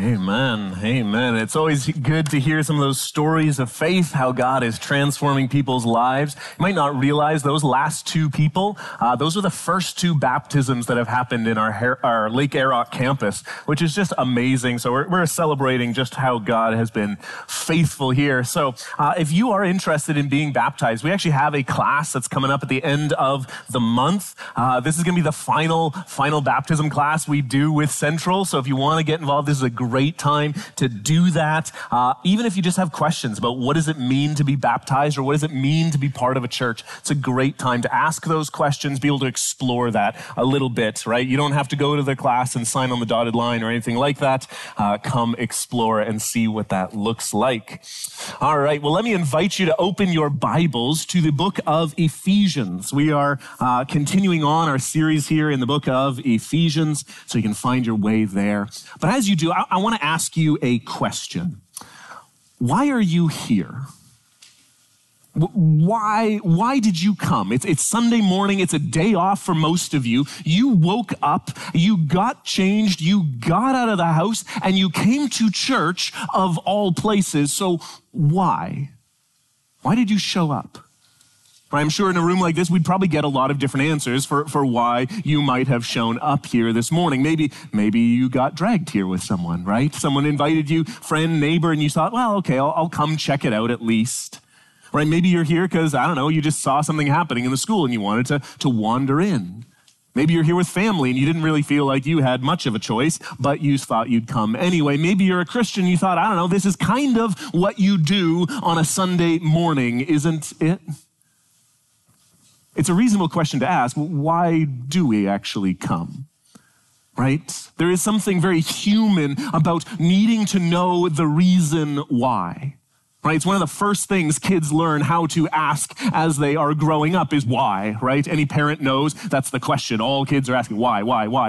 Amen. Amen. It's always good to hear some of those stories of faith, how God is transforming people's lives. You might not realize those last two people, those are the first two baptisms that have happened in our Lake Arrock campus, which is just amazing. So we're celebrating just how God has been faithful here. So if you are interested in being baptized, we actually have a class that's coming up at the end of the month. This is going to be the final baptism class we do with Central. So if you want to get involved, this is a great time to do that. Even if you just have questions about what does it mean to be baptized or what does it mean to be part of a church, it's a great time to ask those questions, be able to explore that a little bit, right? You don't have to go to the class and sign on the dotted line or anything like that. Come explore and see what that looks like. All right, well, let me invite you to open your Bibles to the book of Ephesians. We are continuing on our series here in the book of Ephesians, so you can find your way there. But as you do, I want to ask you a question. Why are you here? Why did you come? It's Sunday morning. It's a day off for most of you. You woke up, you got changed, you got out of the house, and you came to church of all places. So why? Why did you show up? I'm sure in a room like this, we'd probably get a lot of different answers for why you might have shown up here this morning. Maybe you got dragged here with someone, right? Someone invited you, friend, neighbor, and you thought, well, okay, I'll come check it out at least. Right? Maybe you're here because, I don't know, you just saw something happening in the school and you wanted to wander in. Maybe you're here with family and you didn't really feel like you had much of a choice, but you thought you'd come anyway. Maybe you're a Christian, you thought, I don't know, this is kind of what you do on a Sunday morning, isn't it? It's a reasonable question to ask. Why do we actually come? Right? There is something very human about needing to know the reason why. Right? It's one of the first things kids learn how to ask as they are growing up is why, right? Any parent knows that's the question. All kids are asking why?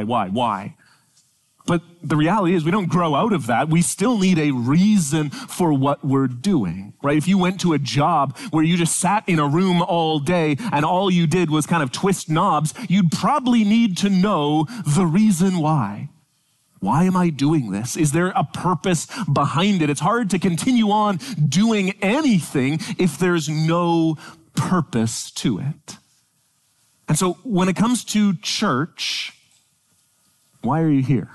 But the reality is we don't grow out of that. We still need a reason for what we're doing, right? If you went to a job where you just sat in a room all day and all you did was kind of twist knobs, you'd probably need to know the reason why. Why am I doing this? Is there a purpose behind it? It's hard to continue on doing anything if there's no purpose to it. And so when it comes to church, why are you here?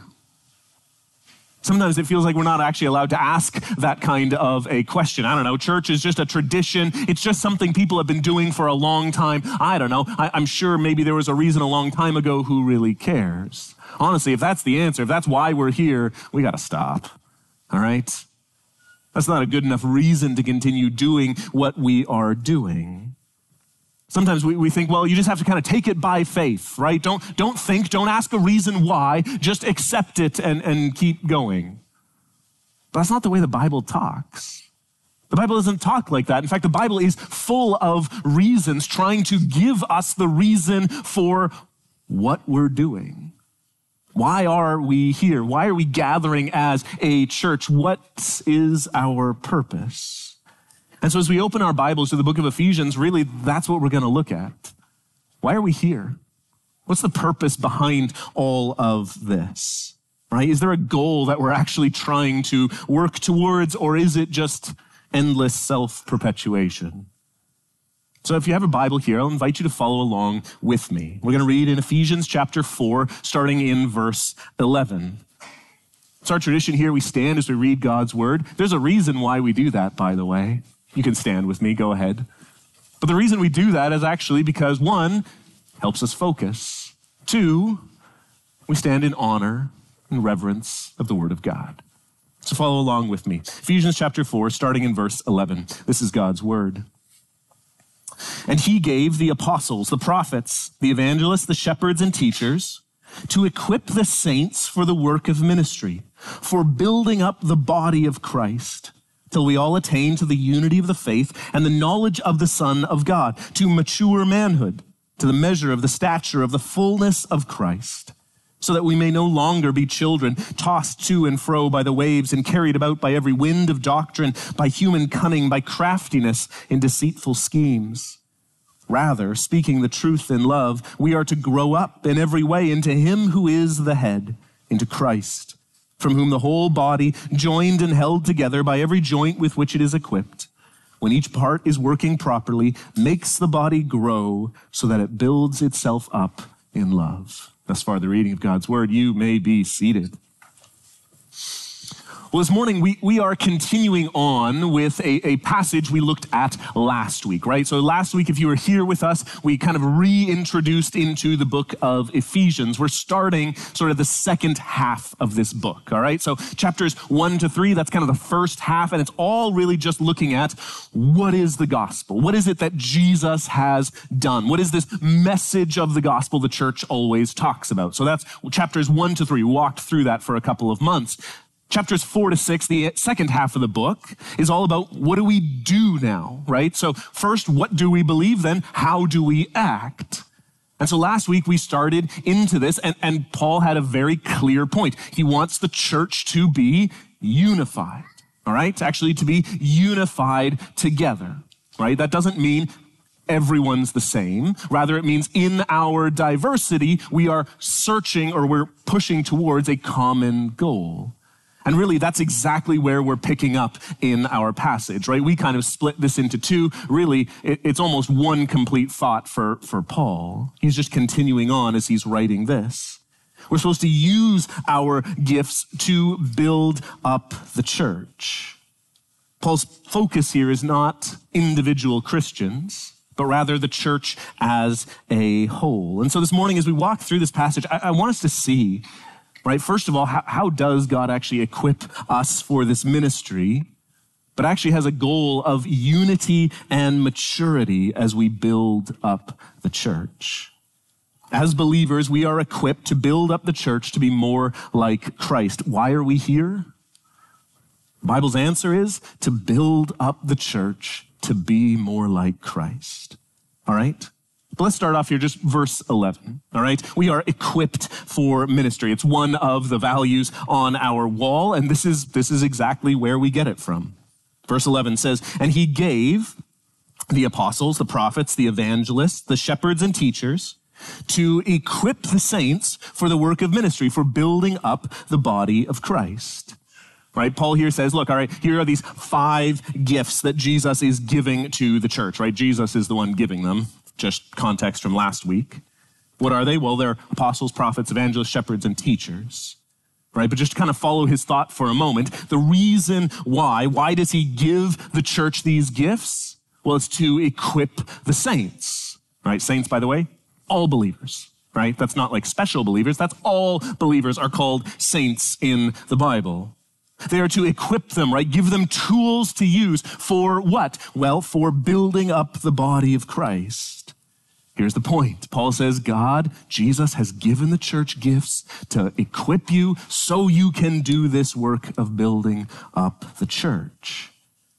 Sometimes it feels like we're not actually allowed to ask that kind of a question. I don't know, church is just a tradition. It's just something people have been doing for a long time. I don't know. I'm sure maybe there was a reason a long time ago. Who really cares? Honestly, if that's the answer, if that's why we're here, we got to stop. All right? That's not a good enough reason to continue doing what we are doing. Sometimes we think, well, you just have to kind of take it by faith, right? Don't think, don't ask a reason why, just accept it and keep going. But that's not the way the Bible talks. The Bible doesn't talk like that. In fact, the Bible is full of reasons trying to give us the reason for what we're doing. Why are we here? Why are we gathering as a church? What is our purpose? And so as we open our Bibles to the book of Ephesians, really, that's what we're going to look at. Why are we here? What's the purpose behind all of this? Right? Is there a goal that we're actually trying to work towards, or is it just endless self-perpetuation? So if you have a Bible here, I'll invite you to follow along with me. We're going to read in Ephesians chapter 4, starting in verse 11. It's our tradition here. We stand as we read God's word. There's a reason why we do that, by the way. You can stand with me, go ahead. But the reason we do that is actually because, one, helps us focus. Two, we stand in honor and reverence of the word of God. So follow along with me. Ephesians chapter 4, starting in verse 11. This is God's word. And he gave the apostles, the prophets, the evangelists, the shepherds, and teachers to equip the saints for the work of ministry, for building up the body of Christ, till we all attain to the unity of the faith and the knowledge of the Son of God, to mature manhood, to the measure of the stature of the fullness of Christ, so that we may no longer be children, tossed to and fro by the waves and carried about by every wind of doctrine, by human cunning, by craftiness in deceitful schemes. Rather, speaking the truth in love, we are to grow up in every way into him who is the head, into Christ, from whom the whole body, joined and held together by every joint with which it is equipped, when each part is working properly, makes the body grow so that it builds itself up in love. Thus far, the reading of God's word. You may be seated. Well, this morning we are continuing on with a passage we looked at last week, right? So last week, if you were here with us, we kind of reintroduced into the book of Ephesians. We're starting sort of the second half of this book, all right? So chapters 1 to 3, that's kind of the first half, and it's all really just looking at what is the gospel? What is it that Jesus has done? What is this message of the gospel the church always talks about? So that's chapters 1 to 3. We walked through that for a couple of months. Chapters 4 to 6, the second half of the book, is all about what do we do now, right? So first, what do we believe? Then, how do we act? And so last week we started into this, and Paul had a very clear point. He wants the church to be unified, all right? Actually, to be unified together, right? That doesn't mean everyone's the same. Rather, it means in our diversity, we are searching or we're pushing towards a common goal. And really, that's exactly where we're picking up in our passage, right? We kind of split this into two. Really, it's almost one complete thought for Paul. He's just continuing on as he's writing this. We're supposed to use our gifts to build up the church. Paul's focus here is not individual Christians, but rather the church as a whole. And so this morning, as we walk through this passage, I want us to see, right? First of all, how does God actually equip us for this ministry, but actually has a goal of unity and maturity as we build up the church. As believers, we are equipped to build up the church to be more like Christ. Why are we here? The Bible's answer is to build up the church to be more like Christ. All right? But let's start off here, just verse 11, all right? We are equipped for ministry. It's one of the values on our wall, and this is exactly where we get it from. Verse 11 says, and he gave the apostles, the prophets, the evangelists, the shepherds and teachers to equip the saints for the work of ministry, for building up the body of Christ. Right? Paul here says, look, all right, here are these 5 gifts that Jesus is giving to the church, right? Jesus is the one giving them. Just context from last week. What are they? Well, they're apostles, prophets, evangelists, shepherds, and teachers, right? But just to kind of follow his thought for a moment, the reason why does he give the church these gifts? Well, it's to equip the saints, right? Saints, by the way, all believers, right? That's not like special believers. That's all believers are called saints in the Bible. They are to equip them, right? Give them tools to use for what? Well, for building up the body of Christ. Here's the point. Paul says, Jesus has given the church gifts to equip you so you can do this work of building up the church.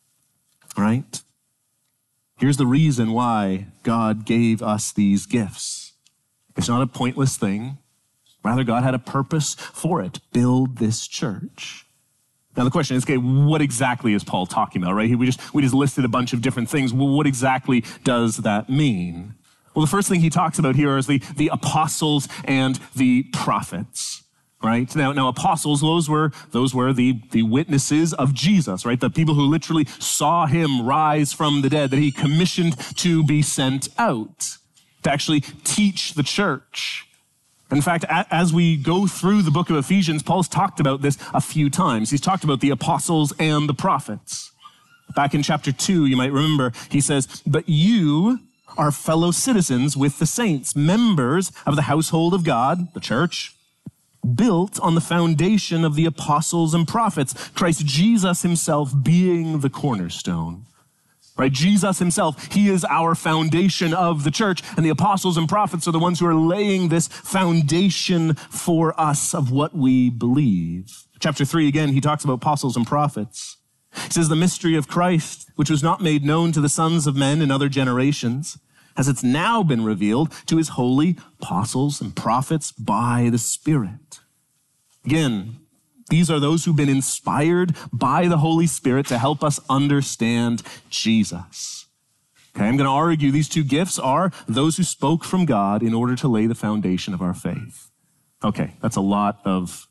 Right? Here's the reason why God gave us these gifts. It's not a pointless thing. Rather, God had a purpose for it. Build this church. Now, the question is, okay, what exactly is Paul talking about, right? We just listed a bunch of different things. Well, what exactly does that mean? Well, the first thing he talks about here is the apostles and the prophets, right? Now apostles, those were the witnesses of Jesus, right? The people who literally saw him rise from the dead, that he commissioned to be sent out to actually teach the church. In fact, as we go through the book of Ephesians, Paul's talked about this a few times. He's talked about the apostles and the prophets. Back in chapter 2, you might remember, he says, but you are fellow citizens with the saints, members of the household of God, the church, built on the foundation of the apostles and prophets, Christ Jesus himself being the cornerstone. Right? Jesus himself, he is our foundation of the church, and the apostles and prophets are the ones who are laying this foundation for us of what we believe. Chapter 3, again, he talks about apostles and prophets. He says, the mystery of Christ, which was not made known to the sons of men in other generations, as it's now been revealed to his holy apostles and prophets by the Spirit. Again, these are those who've been inspired by the Holy Spirit to help us understand Jesus. Okay, I'm going to argue these 2 gifts are those who spoke from God in order to lay the foundation of our faith. Okay, that's a lot of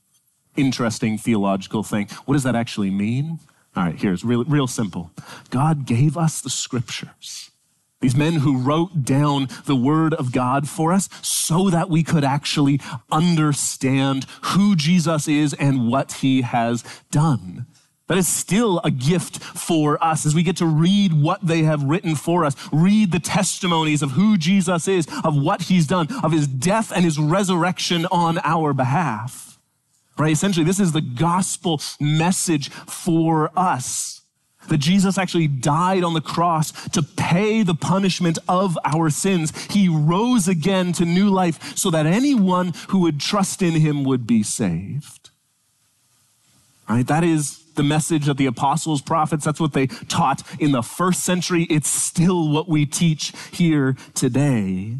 interesting theological thing. What does that actually mean? All right, here's real simple. God gave us the scriptures. These men who wrote down the word of God for us so that we could actually understand who Jesus is and what he has done. That is still a gift for us as we get to read what they have written for us, read the testimonies of who Jesus is, of what he's done, of his death and his resurrection on our behalf. Right? Essentially, this is the gospel message for us. That Jesus actually died on the cross to pay the punishment of our sins. He rose again to new life so that anyone who would trust in him would be saved. Right? That is the message that the apostles, prophets, that's what they taught in the first century. It's still what we teach here today.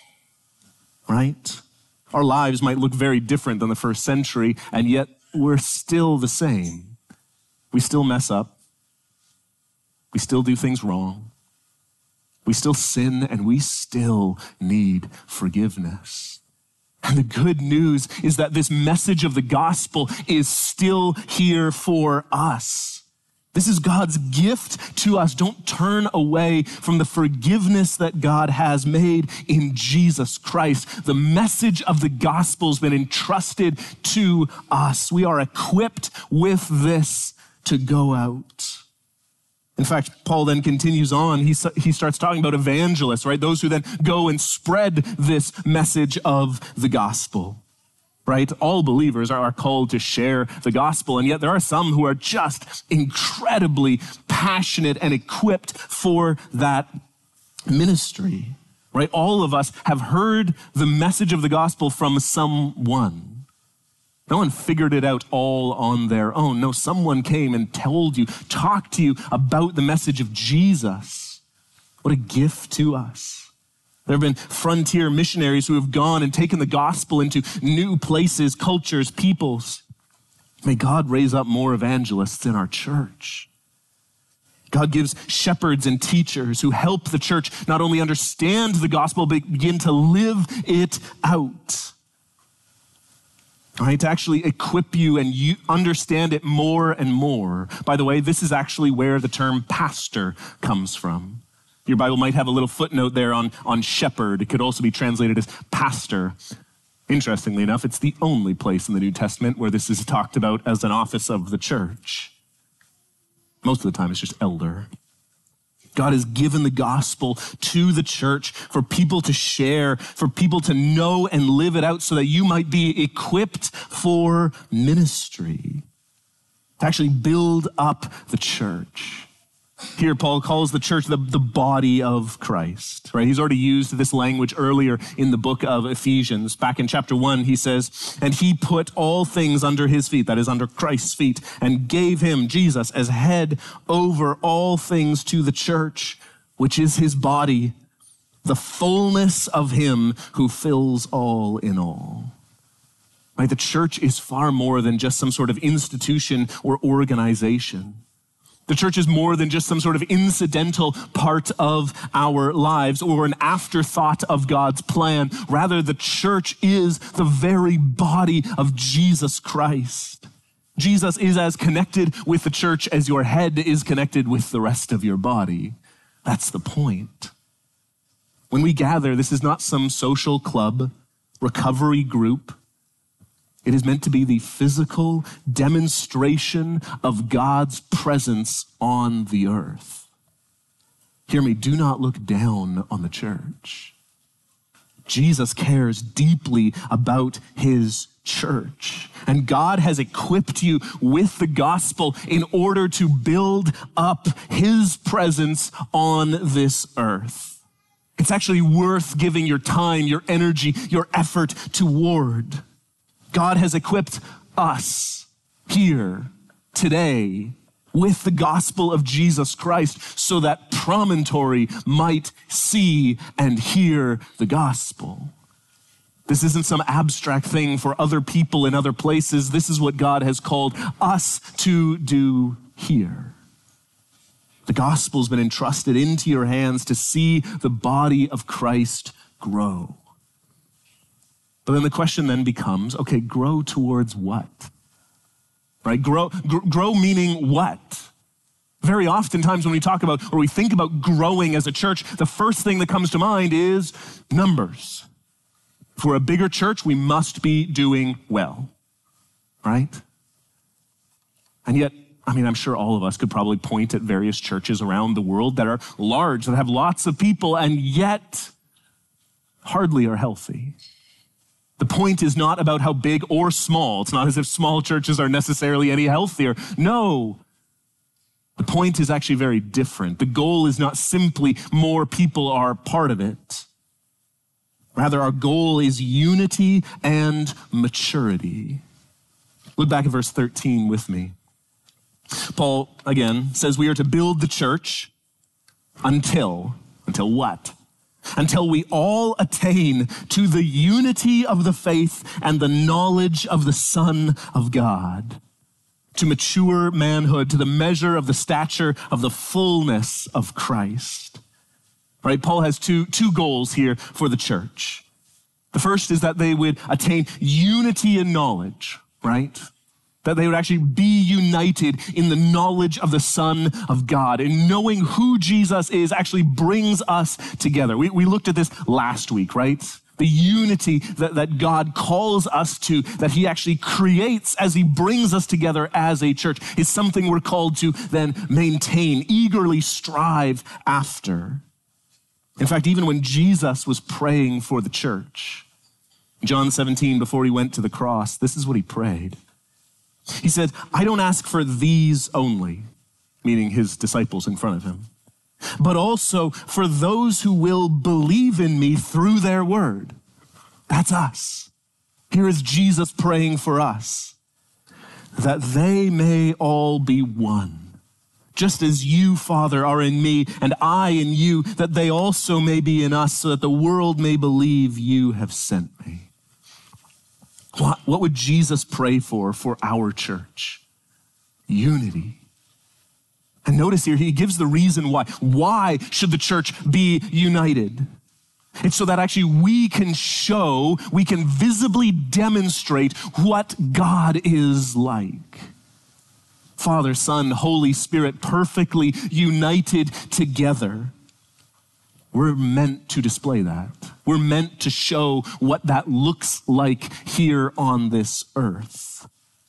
Right? Our lives might look very different than the first century, and yet we're still the same. We still mess up. We still do things wrong. We still sin, and we still need forgiveness. And the good news is that this message of the gospel is still here for us. This is God's gift to us. Don't turn away from the forgiveness that God has made in Jesus Christ. The message of the gospel has been entrusted to us. We are equipped with this to go out. In fact, Paul then continues on. He starts talking about evangelists, right? Those who then go and spread this message of the gospel. Right? All believers are called to share the gospel, and yet there are some who are just incredibly passionate and equipped for that ministry. Right? All of us have heard the message of the gospel from someone. No one figured it out all on their own. No, someone came and told you, talked to you about the message of Jesus. What a gift to us. There have been frontier missionaries who have gone and taken the gospel into new places, cultures, peoples. May God raise up more evangelists in our church. God gives shepherds and teachers who help the church not only understand the gospel, but begin to live it out. All right, to actually equip you and you understand it more and more. By the way, this is actually where the term pastor comes from. Your Bible might have a little footnote there on shepherd. It could also be translated as pastor. Interestingly enough, it's the only place in the New Testament where this is talked about as an office of the church. Most of the time, it's just elder. God has given the gospel to the church for people to share, for people to know and live it out so that you might be equipped for ministry, to actually build up the church. Here, Paul calls the church the body of Christ, right? He's already used this language earlier in the book of Ephesians. Back in chapter 1, he says, and he put all things under his feet, that is under Christ's feet, and gave him, Jesus, as head over all things to the church, which is his body, the fullness of him who fills all in all. Right? The church is far more than just some sort of institution or organization. The church is more than just some sort of incidental part of our lives or an afterthought of God's plan. Rather, the church is the very body of Jesus Christ. Jesus is as connected with the church as your head is connected with the rest of your body. That's the point. When we gather, this is not some social club, recovery group. It is meant to be the physical demonstration of God's presence on the earth. Hear me, do not look down on the church. Jesus cares deeply about his church. And God has equipped you with the gospel in order to build up his presence on this earth. It's actually worth giving your time, your energy, your effort toward. God has equipped us here today with the gospel of Jesus Christ so that Promontory might see and hear the gospel. This isn't some abstract thing for other people in other places. This is what God has called us to do here. The gospel's been entrusted into your hands to see the body of Christ grow. But then the question then becomes, okay, grow towards what? right? Grow meaning what? Very oftentimes when we talk about or we think about growing as a church, the first thing that comes to mind is numbers. If we're a bigger church, we must be doing well, right? And yet, I'm sure all of us could probably point at various churches around the world that are large, that have lots of people, and yet hardly are healthy. The point is not about how big or small. It's not as if small churches are necessarily any healthier. No. The point is actually very different. The goal is not simply more people are part of it. Rather, our goal is unity and maturity. Look back at verse 13 with me. Paul, again, says we are to build the church until what? Until we all attain to the unity of the faith and the knowledge of the Son of God, to mature manhood, to the measure of the stature of the fullness of Christ. Right? Paul has two goals here for the church. The first is that they would attain unity in knowledge, right? That they would actually be united in the knowledge of the Son of God. And knowing who Jesus is actually brings us together. We looked at this last week, right? The unity that God calls us to, that he actually creates as he brings us together as a church, is something we're called to then maintain, eagerly strive after. In fact, even when Jesus was praying for the church, John 17, before he went to the cross, this is what he prayed. He said, I don't ask for these only, meaning his disciples in front of him, but also for those who will believe in me through their word. That's us. Here is Jesus praying for us, that they may all be one, just as you, Father, are in me and I in you, that they also may be in us, so that the world may believe you have sent me. What would Jesus pray for our church? Unity. And notice here, he gives the reason why. Why should the church be united? It's so that actually we can visibly demonstrate what God is like. Father, Son, Holy Spirit, perfectly united together. We're meant to display that. We're meant to show what that looks like here on this earth.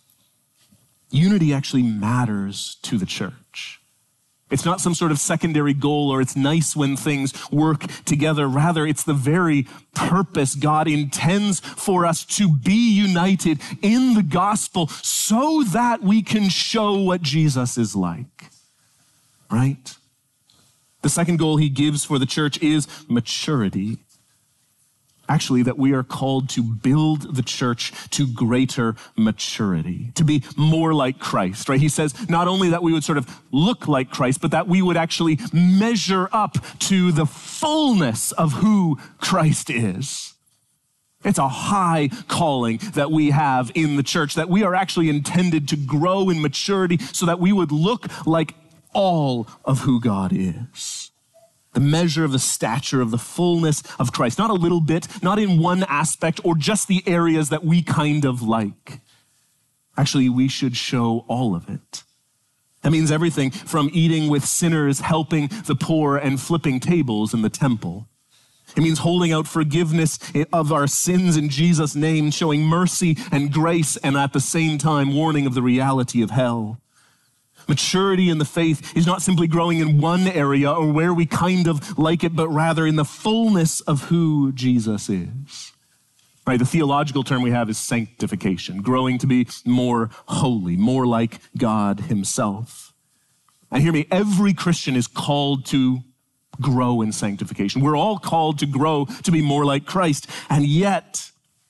Unity actually matters to the church. It's not some sort of secondary goal or it's nice when things work together. Rather, it's the very purpose God intends for us to be united in the gospel so that we can show what Jesus is like, right? The second goal he gives for the church is maturity. Actually, that we are called to build the church to greater maturity, to be more like Christ, right? He says not only that we would sort of look like Christ, but that we would actually measure up to the fullness of who Christ is. It's a high calling that we have in the church, that we are actually intended to grow in maturity so that we would look like all of who God is. The measure of the stature of the fullness of Christ. Not a little bit, not in one aspect or just the areas that we kind of like. Actually, we should show all of it. That means everything from eating with sinners, helping the poor, and flipping tables in the temple. It means holding out forgiveness of our sins in Jesus' name, showing mercy and grace, and at the same time warning of the reality of hell. Maturity in the faith is not simply growing in one area or where we kind of like it, but rather in the fullness of who Jesus is. Right? The theological term we have is sanctification, growing to be more holy, more like God himself. And hear me, every Christian is called to grow in sanctification. We're all called to grow to be more like Christ, and yet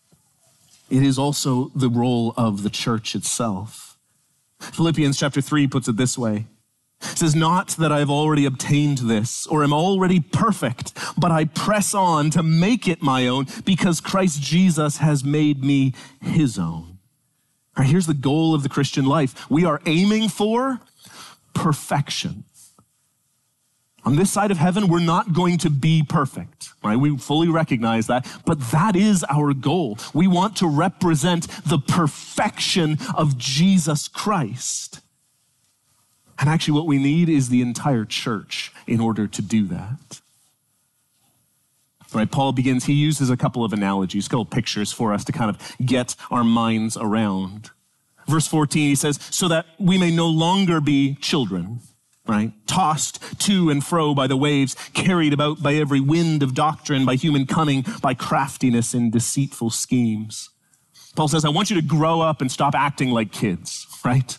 it is also the role of the church itself. Philippians chapter 3 puts it this way. It says, not that I've already obtained this or am already perfect, but I press on to make it my own because Christ Jesus has made me his own. All right, here's the goal of the Christian life. We are aiming for perfection. On this side of heaven, we're not going to be perfect, right? We fully recognize that, but that is our goal. We want to represent the perfection of Jesus Christ. And actually what we need is the entire church in order to do that. Right, Paul begins, he uses a couple of analogies, a couple of pictures for us to kind of get our minds around. Verse 14, he says, so that we may no longer be children, right? Tossed to and fro by the waves, carried about by every wind of doctrine, by human cunning, by craftiness and deceitful schemes. Paul says, I want you to grow up and stop acting like kids, right?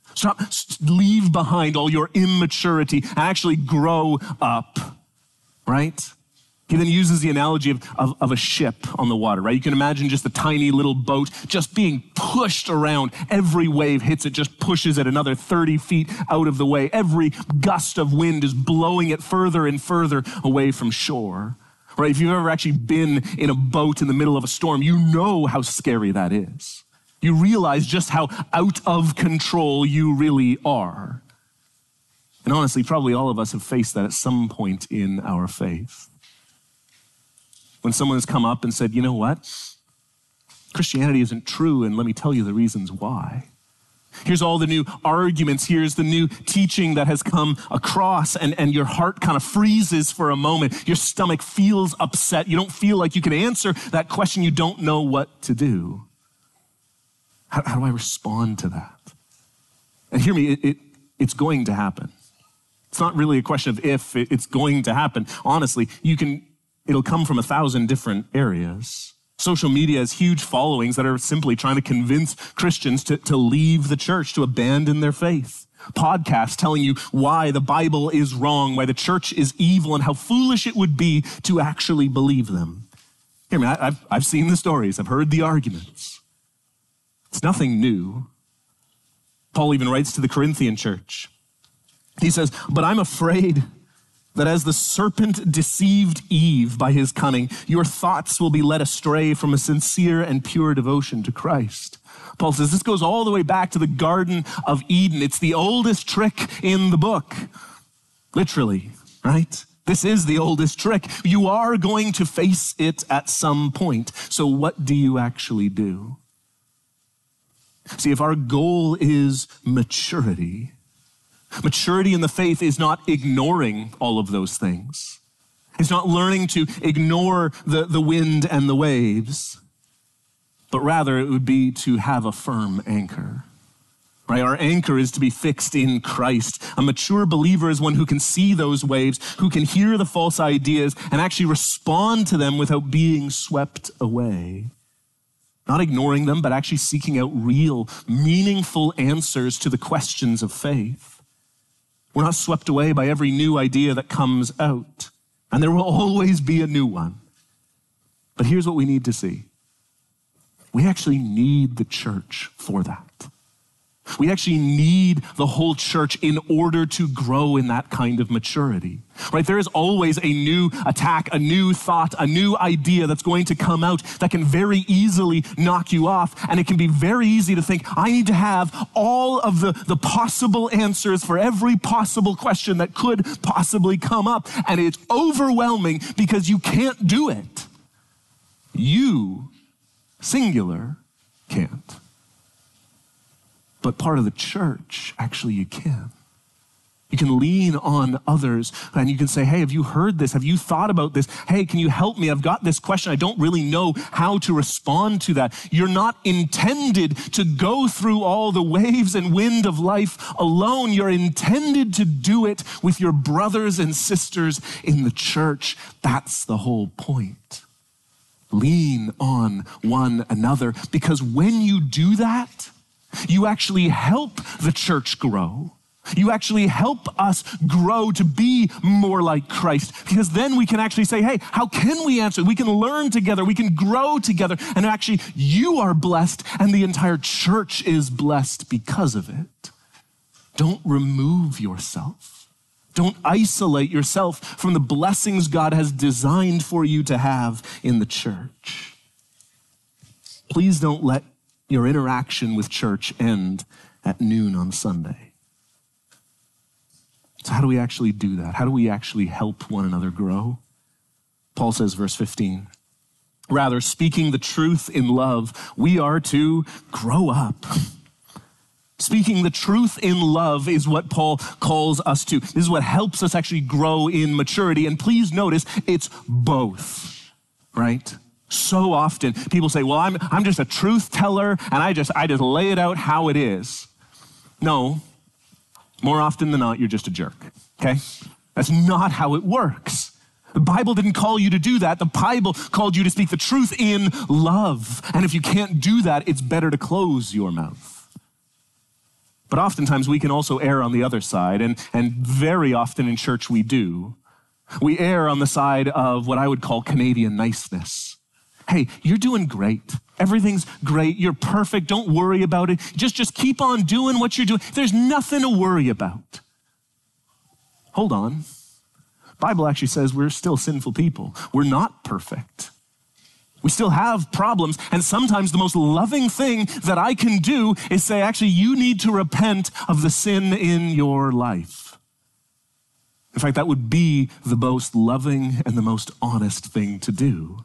Leave behind all your immaturity and actually grow up, right? He then uses the analogy of a ship on the water, right? You can imagine just a tiny little boat just being pushed around. Every wave hits it, just pushes it another 30 feet out of the way. Every gust of wind is blowing it further and further away from shore, right? If you've ever actually been in a boat in the middle of a storm, you know how scary that is. You realize just how out of control you really are. And honestly, probably all of us have faced that at some point in our faith. When someone has come up and said, you know what? Christianity isn't true, and let me tell you the reasons why. Here's all the new arguments. Here's the new teaching that has come across, and your heart kind of freezes for a moment. Your stomach feels upset. You don't feel like you can answer that question. You don't know what to do. How do I respond to that? And hear me, it's going to happen. It's not really a question of if, it's going to happen. Honestly, it'll come from 1,000 different areas. Social media has huge followings that are simply trying to convince Christians to leave the church, to abandon their faith. Podcasts telling you why the Bible is wrong, why the church is evil, and how foolish it would be to actually believe them. Hear me, I've seen the stories. I've heard the arguments. It's nothing new. Paul even writes to the Corinthian church. He says, but I'm afraid that as the serpent deceived Eve by his cunning, your thoughts will be led astray from a sincere and pure devotion to Christ. Paul says this goes all the way back to the Garden of Eden. It's the oldest trick in the book. Literally, right? This is the oldest trick. You are going to face it at some point. So what do you actually do? See, if our goal is maturity in the faith is not ignoring all of those things. It's not learning to ignore the wind and the waves, but rather it would be to have a firm anchor. Right? Our anchor is to be fixed in Christ. A mature believer is one who can see those waves, who can hear the false ideas and actually respond to them without being swept away. Not ignoring them, but actually seeking out real, meaningful answers to the questions of faith. We're not swept away by every new idea that comes out. And there will always be a new one. But here's what we need to see. We actually need the church for that. We actually need the whole church in order to grow in that kind of maturity, right? There is always a new attack, a new thought, a new idea that's going to come out that can very easily knock you off. And it can be very easy to think, I need to have all of the possible answers for every possible question that could possibly come up. And it's overwhelming because you can't do it. You, singular, can't. But part of the church, actually you can. You can lean on others and you can say, hey, have you heard this? Have you thought about this? Hey, can you help me? I've got this question. I don't really know how to respond to that. You're not intended to go through all the waves and wind of life alone. You're intended to do it with your brothers and sisters in the church. That's the whole point. Lean on one another, because when you do that, you actually help the church grow. You actually help us grow to be more like Christ, because then we can actually say, hey, how can we answer? We can learn together. We can grow together. And actually, you are blessed and the entire church is blessed because of it. Don't remove yourself. Don't isolate yourself from the blessings God has designed for you to have in the church. Please don't let your interaction with church end at noon on Sunday. So how do we actually do that? How do we actually help one another grow? Paul says, verse 15, rather, speaking the truth in love, we are to grow up. Speaking the truth in love is what Paul calls us to. This is what helps us actually grow in maturity. And please notice, it's both, right? So often people say, well, I'm just a truth teller and I just lay it out how it is. No, more often than not, you're just a jerk, okay? That's not how it works. The Bible didn't call you to do that. The Bible called you to speak the truth in love. And if you can't do that, it's better to close your mouth. But oftentimes we can also err on the other side, and very often in church we do. We err on the side of what I would call Canadian niceness. Hey, you're doing great. Everything's great. You're perfect. Don't worry about it. Just keep on doing what you're doing. There's nothing to worry about. Hold on. The Bible actually says we're still sinful people. We're not perfect. We still have problems, and sometimes the most loving thing that I can do is say, actually, you need to repent of the sin in your life. In fact, that would be the most loving and the most honest thing to do.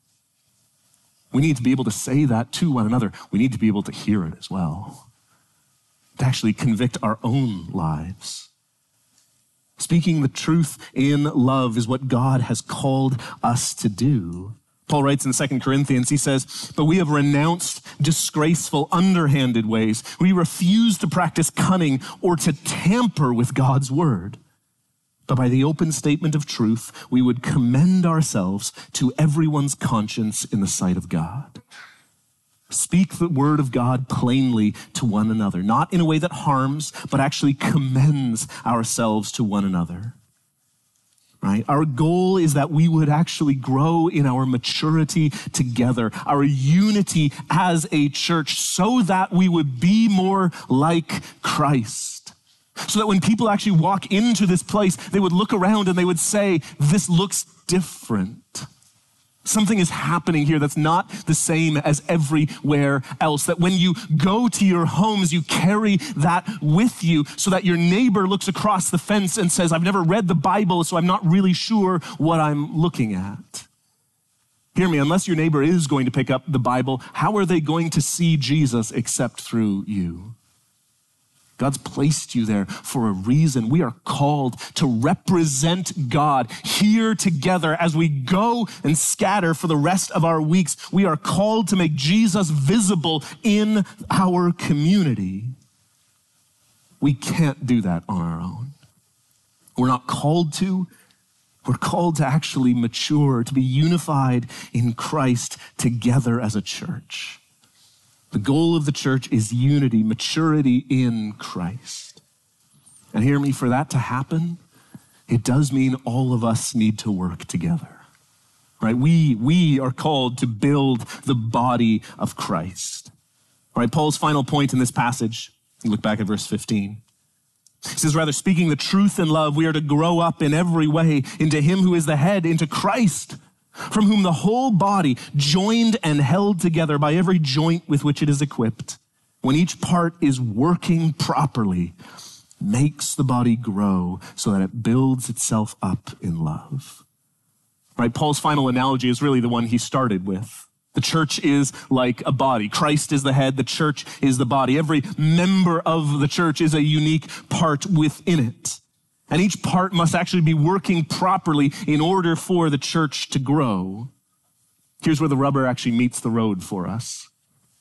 We need to be able to say that to one another. We need to be able to hear it as well, to actually convict our own lives. Speaking the truth in love is what God has called us to do. Paul writes in 2 Corinthians, he says, but we have renounced disgraceful, underhanded ways. We refuse to practice cunning or to tamper with God's word. But by the open statement of truth, we would commend ourselves to everyone's conscience in the sight of God. Speak the word of God plainly to one another, not in a way that harms, but actually commends ourselves to one another. Right? Our goal is that we would actually grow in our maturity together, our unity as a church, so that we would be more like Christ. So that when people actually walk into this place, they would look around and they would say, this looks different. Something is happening here that's not the same as everywhere else. That when you go to your homes, you carry that with you so that your neighbor looks across the fence and says, I've never read the Bible, so I'm not really sure what I'm looking at. Hear me, unless your neighbor is going to pick up the Bible, how are they going to see Jesus except through you? God's placed you there for a reason. We are called to represent God here together as we go and scatter for the rest of our weeks. We are called to make Jesus visible in our community. We can't do that on our own. We're not called to. We're called to actually mature, to be unified in Christ together as a church. The goal of the church is unity, maturity in Christ. And hear me, for that to happen, it does mean all of us need to work together, right? We are called to build the body of Christ. All right, Paul's final point in this passage, look back at verse 15. He says, rather, speaking the truth in love, we are to grow up in every way into him who is the head, into Christ, from whom the whole body, joined and held together by every joint with which it is equipped, when each part is working properly, makes the body grow so that it builds itself up in love. Right? Paul's final analogy is really the one he started with. The church is like a body. Christ is the head. The church is the body. Every member of the church is a unique part within it. And each part must actually be working properly in order for the church to grow. Here's where the rubber actually meets the road for us.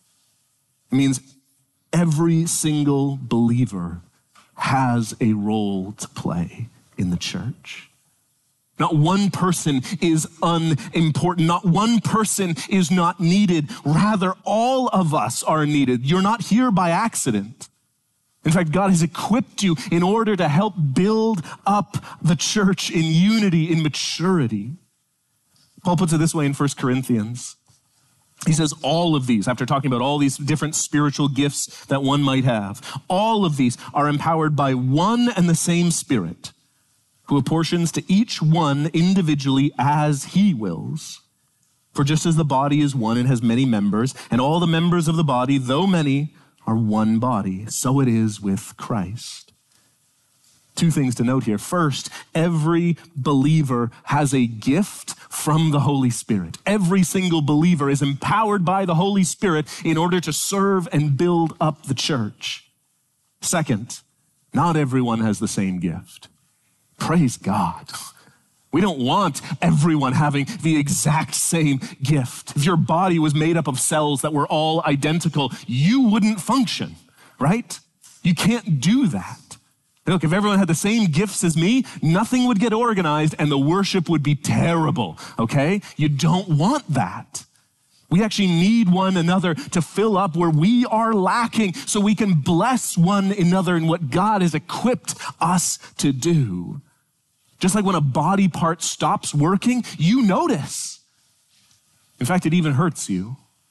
It means every single believer has a role to play in the church. Not one person is unimportant. Not one person is not needed. Rather, all of us are needed. You're not here by accident. In fact, God has equipped you in order to help build up the church in unity, in maturity. Paul puts it this way in 1 Corinthians. He says all of these, after talking about all these different spiritual gifts that one might have, all of these are empowered by one and the same Spirit, who apportions to each one individually as he wills. For just as the body is one and has many members, and all the members of the body, though many, are one body, so it is with Christ. Two things to note here. First, every believer has a gift from the Holy Spirit. Every single believer is empowered by the Holy Spirit in order to serve and build up the church. Second, not everyone has the same gift. Praise God. We don't want everyone having the exact same gift. If your body was made up of cells that were all identical, you wouldn't function, right? You can't do that. Look, if everyone had the same gifts as me, nothing would get organized and the worship would be terrible, okay? You don't want that. We actually need one another to fill up where we are lacking so we can bless one another in what God has equipped us to do. Just like when a body part stops working, you notice. In fact, it even hurts you.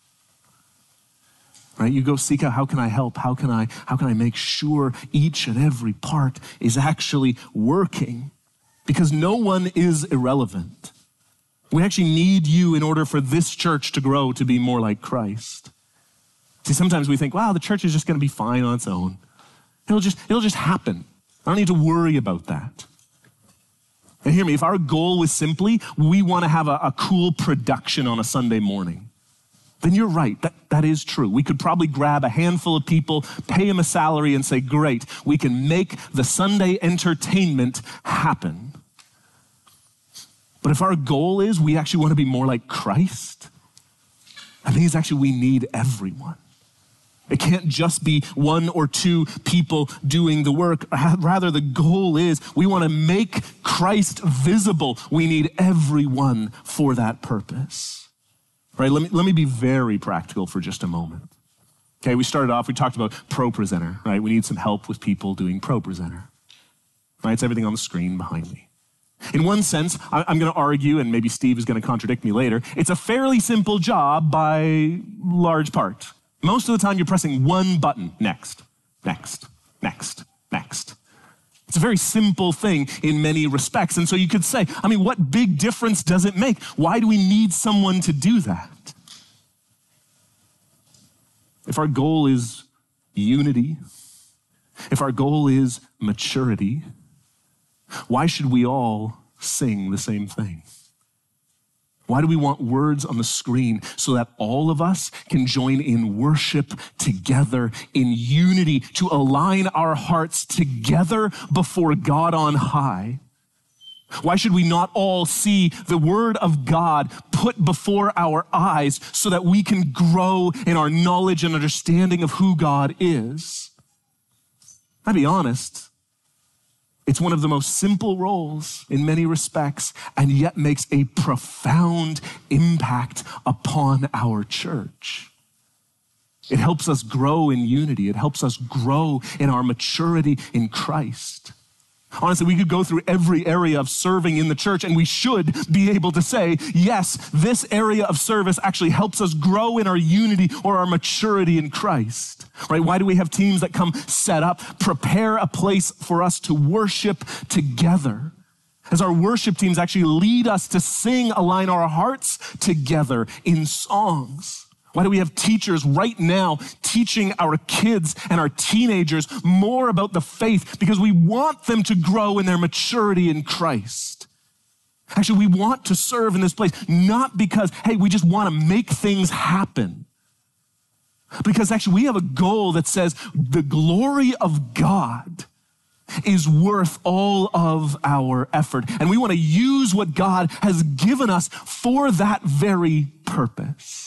Right? You go seek out, how can I help? How can I make sure each and every part is actually working? Because no one is irrelevant. We actually need you in order for this church to grow to be more like Christ. See, sometimes we think, wow, the church is just going to be fine on its own. It'll just happen. I don't need to worry about that. And hear me, if our goal was simply, we want to have a cool production on a Sunday morning, then you're right, that is true. We could probably grab a handful of people, pay them a salary and say, great, we can make the Sunday entertainment happen. But if our goal is we actually want to be more like Christ, I think it's actually we need everyone. It can't just be one or two people doing the work. Rather, the goal is we want to make Christ visible. We need everyone for that purpose. Right? Let me be very practical for just a moment. Okay, we started off, we talked about ProPresenter, right? We need some help with people doing ProPresenter. Right? It's everything on the screen behind me. In one sense, I'm going to argue, and maybe Steve is going to contradict me later, it's a fairly simple job by large part. Most of the time, you're pressing one button, next, next, next, next. It's a very simple thing in many respects. And so you could say, what big difference does it make? Why do we need someone to do that? If our goal is unity, if our goal is maturity, why should we all sing the same thing? Why do we want words on the screen so that all of us can join in worship together in unity to align our hearts together before God on high? Why should we not all see the word of God put before our eyes so that we can grow in our knowledge and understanding of who God is? I'll be honest. It's one of the most simple roles in many respects, and yet makes a profound impact upon our church. It helps us grow in unity. It helps us grow in our maturity in Christ. Honestly, we could go through every area of serving in the church, and we should be able to say, yes, this area of service actually helps us grow in our unity or our maturity in Christ, right? Why do we have teams that come set up, prepare a place for us to worship together? As our worship teams actually lead us to sing, align our hearts together in songs. Why do we have teachers right now teaching our kids and our teenagers more about the faith? Because we want them to grow in their maturity in Christ. Actually, we want to serve in this place, not because, hey, we just want to make things happen. Because actually we have a goal that says the glory of God is worth all of our effort. And we want to use what God has given us for that very purpose.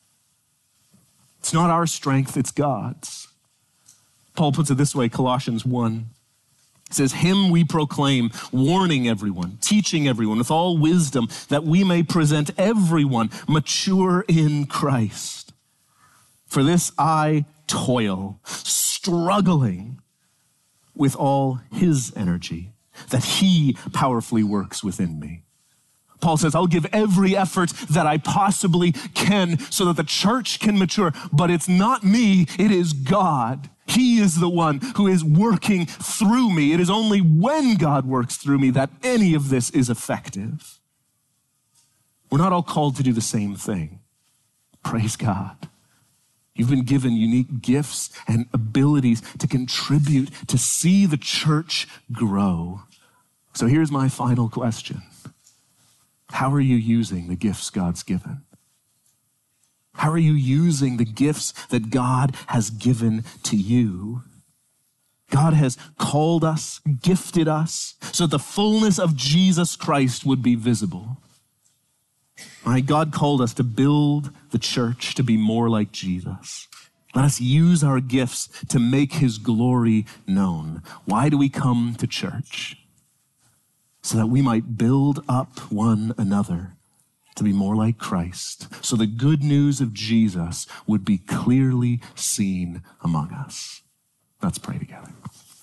It's not our strength, it's God's. Paul puts it this way, Colossians 1. It says, him we proclaim, warning everyone, teaching everyone with all wisdom, that we may present everyone mature in Christ. For this I toil, struggling with all his energy, that he powerfully works within me. Paul says, I'll give every effort that I possibly can so that the church can mature, but it's not me, it is God. He is the one who is working through me. It is only when God works through me that any of this is effective. We're not all called to do the same thing. Praise God. You've been given unique gifts and abilities to contribute, to see the church grow. So here's my final question. How are you using the gifts God's given? How are you using the gifts that God has given to you? God has called us, gifted us, so that the fullness of Jesus Christ would be visible. All right, God called us to build the church to be more like Jesus. Let us use our gifts to make his glory known. Why do we come to church? So that we might build up one another to be more like Christ, so the good news of Jesus would be clearly seen among us. Let's pray together.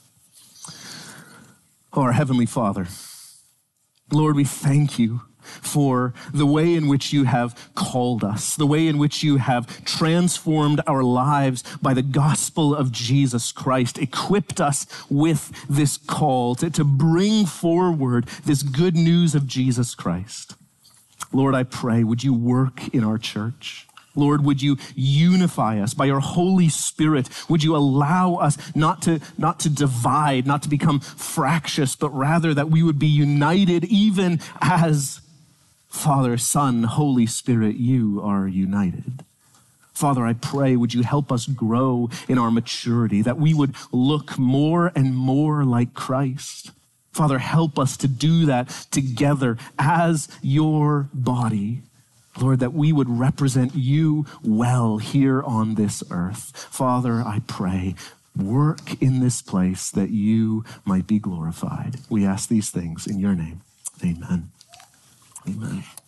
Oh, our Heavenly Father, Lord, we thank you for the way in which you have called us, the way in which you have transformed our lives by the gospel of Jesus Christ, equipped us with this call to bring forward this good news of Jesus Christ. Lord, I pray, would you work in our church? Lord, would you unify us by your Holy Spirit? Would you allow us not to divide, not to become fractious, but rather that we would be united even as Father, Son, Holy Spirit, you are united. Father, I pray, would you help us grow in our maturity, that we would look more and more like Christ. Father, help us to do that together as your body. Lord, that we would represent you well here on this earth. Father, I pray, work in this place that you might be glorified. We ask these things in your name. Amen. Amen.